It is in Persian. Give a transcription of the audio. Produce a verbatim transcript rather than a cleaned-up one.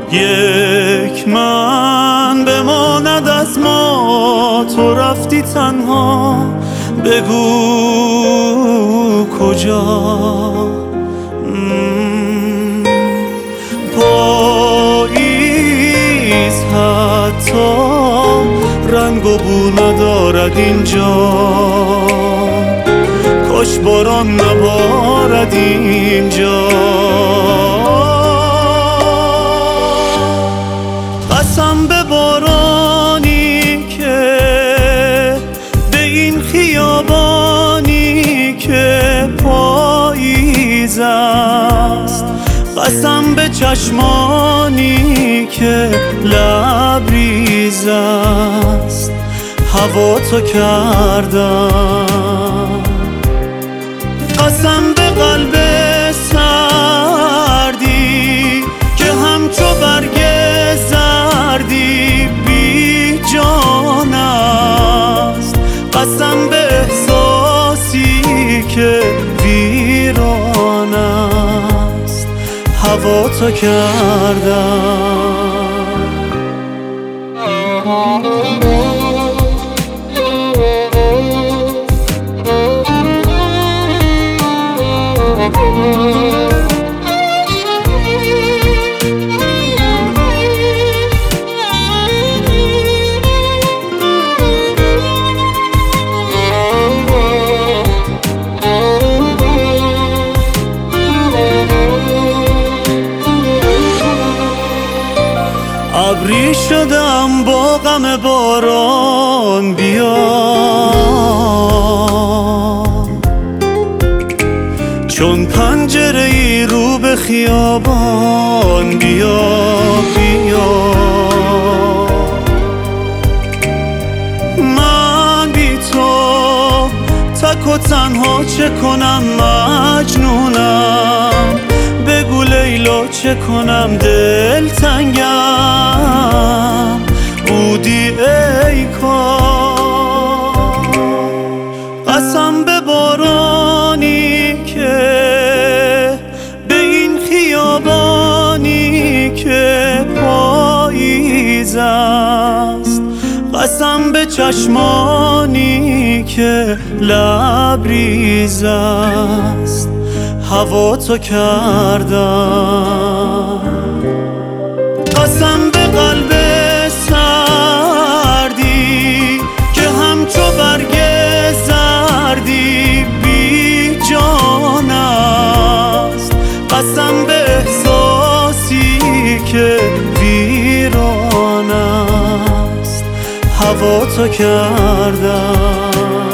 یک من بماند از ما، تو رفتی تنها، بگو کجا. پاییز حتی رنگ و بو ندارد اینجا، کاش باران نبارد اینجا. قسم به بارانی که به این خیابانی که پاییز است، قسم به چشمانی که لبریز است، هوا تو کردم. قسم به قلب سردی که همچو برگ زردی بی جان است، قسم به احساسی که ویران است، هوا تو کردم. ابری شدم با غم باران، بیا چون پنجره ای رو به خیابان، بیا بیا. من بی تو تک و تنها چه کنم، مجنونم، بگو لیلا چه کنم، دل تنگم بودی ای کار. قسم به بارانی که به این خیابانی که پاییز است، قسم به چشمانی که لبریز است، هوا تو کردم. قسم به قلب سردی که همچو برگ زردی بی جان است، قسم به احساسی که ویران است، هوا تو کردم.